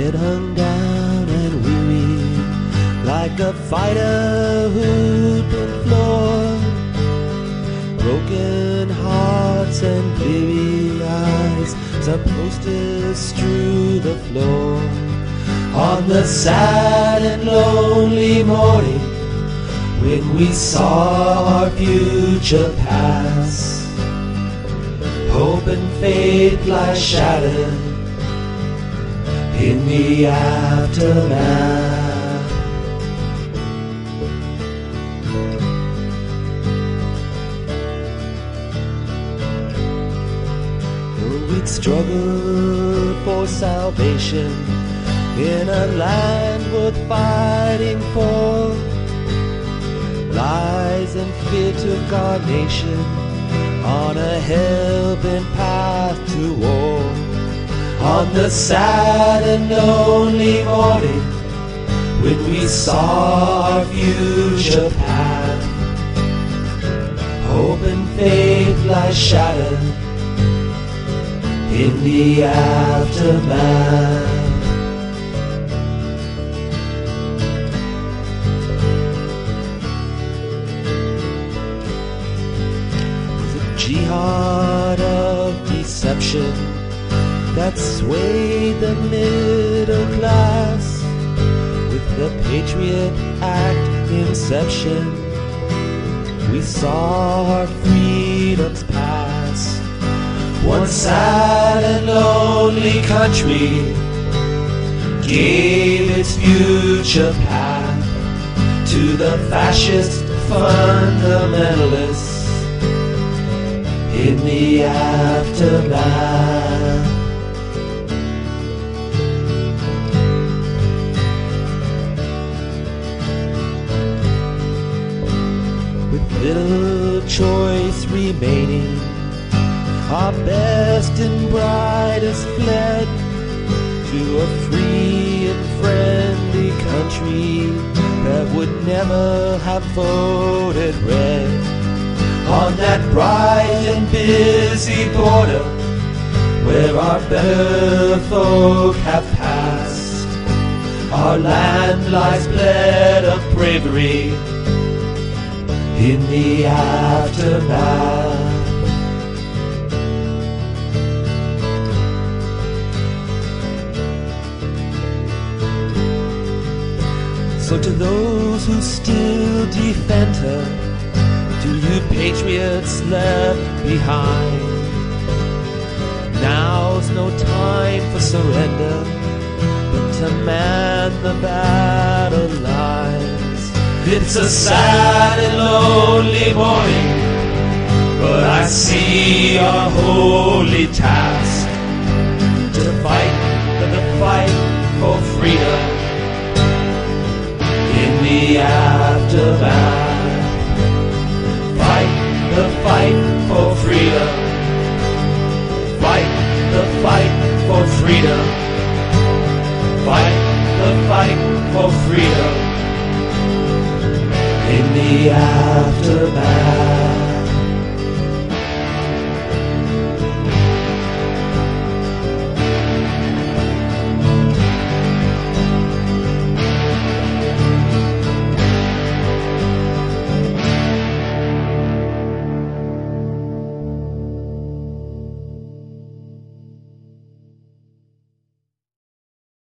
head hung down and weary, like a fighter who'd been floored. Broken hearts and bleary eyes, some posters strew the floor. On the sad and lonely morning, when we saw our future pass, hope and faith lie shattered in the aftermath. Though we'd struggled for salvation in a land worth fighting for, lies and fear took our nation on a hell-bent path to war. On the sad and lonely morning, when we saw our future path, hope and faith lie shattered in the aftermath. Jihad of deception that swayed the middle class. With the Patriot Act inception, we saw our freedoms pass. One sad and lonely country gave its future path to the fascist fundamentalists in the aftermath. With little choice remaining, our best and brightest fled to a free and friendly country that would never have voted red. On that bright and busy border, where our better folk have passed, our land lies bled of bravery in the aftermath. So to those who still defend her, to you patriots left behind, now's no time for surrender, but to man the battle lines. It's a sad and lonely morning, but I see our holy task to fight the fight for freedom in the aftermath. The fight for freedom. Fight the fight for freedom. Fight the fight for freedom in the aftermath.